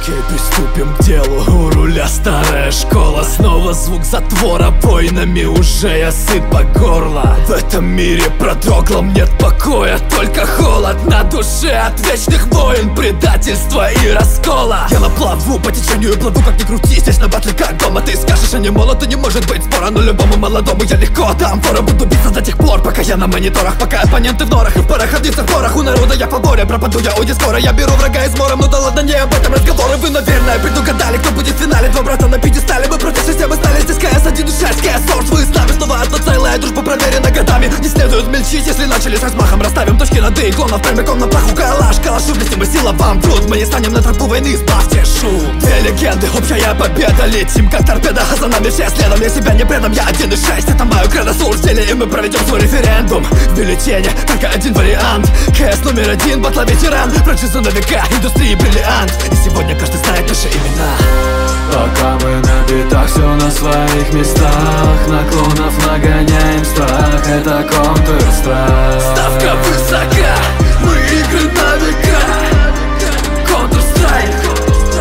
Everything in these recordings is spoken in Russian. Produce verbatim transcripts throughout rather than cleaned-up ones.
Окей, приступим к делу. У руля старая школа. Снова звук затвора. Войнами уже я сыт по горло. В этом мире продрогла, нет покоя, только холод на душе от вечных войн, предательства и раскола. Я на плаву, по течению плаву, как ни крути. Здесь на батле как дома. Ты скажешь, а не молод, и не может быть спора. Но любому молодому я легко дам фора. Буду биться до тех пор, пока я на мониторах. Пока оппоненты в норах и в парах, ходиться в порах. У народа я в фаворе, пропаду я, уйди скоро. Я беру врага измором, ну да ладно, не об этом разговоры. Вы, наверное, предугадали, кто будет в финале. Два брата на пьедестале, мы против системы стали. Здесь КС один и шесть, КС Сорс. Вы с нами снова одно целое, дружба проверена годами. Не следует мельчить, если начали с размахом. Расставим точки над «и», клонов прямиком на плаху. Калаш, калашу, блестим и сила вам труд. Мы не станем на тропу войны, избавьте шум. Две легенды, общая победа. Летим как торпеда, а за нами все следом. Я себя не предам, я один и шесть. Это мое кредо, соул в деле, и мы проведем свой референдум. В бюллетене только один вариант. КС номер один, батла ветеран. Франшиза на века, индустрии бриллиант. И сегодня каждый знает наши имена. Пока мы на битах, все на своих местах. На клонов нагоняем страх, это Counter-Strike. Ставка высока, мы игры на века. Counter-Strike,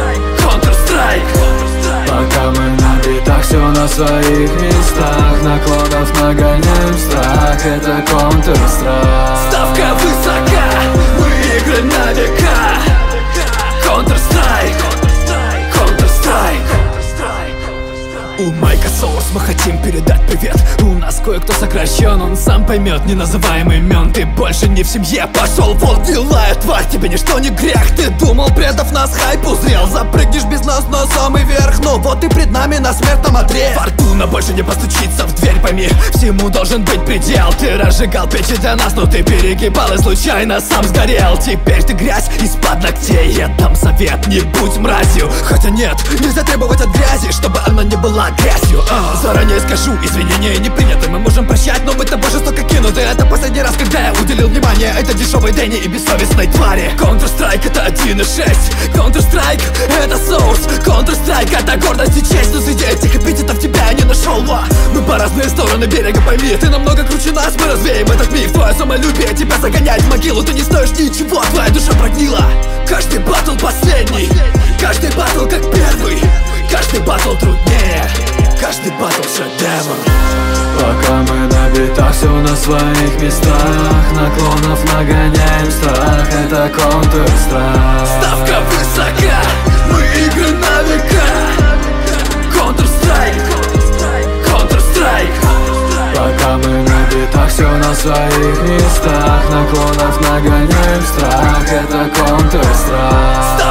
Counter-Strike. Пока мы на битах, все на своих местах. На клонов нагоняем страх, это Counter-Strike. Ставка высока, мы игры на века. Counter-Strike, Counter-Strike. У Майка Соурс мы хотим передать привет. У нас кое-кто сокращен, он сам поймет, не называем имен. Ты больше не в семье, пошел вон, делая тварь, тебе ничто не грех. Ты думал, предав нас, хайп узрел. Запрыгнешь без нас на самый верх, но вот и пред нами на смертном одре. Фортуна больше не постучится в дверь, пойми, всему должен быть предел. Ты разжигал печи для нас, но ты перегибал и случайно сам сгорел. Теперь ты грязь из-под ногтей, я дам совет, не будь мразью. Хотя нет, нельзя требовать от грязи, чтобы она не была грязью. а. Заранее скажу, извинения не приняты. Мы можем прощать, но мы тобой жестоко кинуты. Это последний раз, когда я уделил внимание этой дешевой Дэнни и бессовестной твари. Counter-Strike это один и шесть. Counter-Strike это Source. Counter-Strike это гордость и честь. Но среди этих эпитетов тебя я не нашел. Ва. Мы по разные стороны берега, пойми. Ты намного круче нас, мы развеем этот миф. Твое самолюбие тебя загоняет в могилу. Ты не стоишь ничего, твоя душа прогнила. Каждый батл последний, каждый батл как первый. Каждый батл труднее, каждый батл шедевр. Пока мы на битах, все на своих местах. На клонов нагоняем страх, это Counter-Strike. Ставка высока, мы игры на века. Counter-Strike, Counter-Strike. Пока мы на битах, все на своих местах. На клонов нагоняем страх, это Counter-Strike.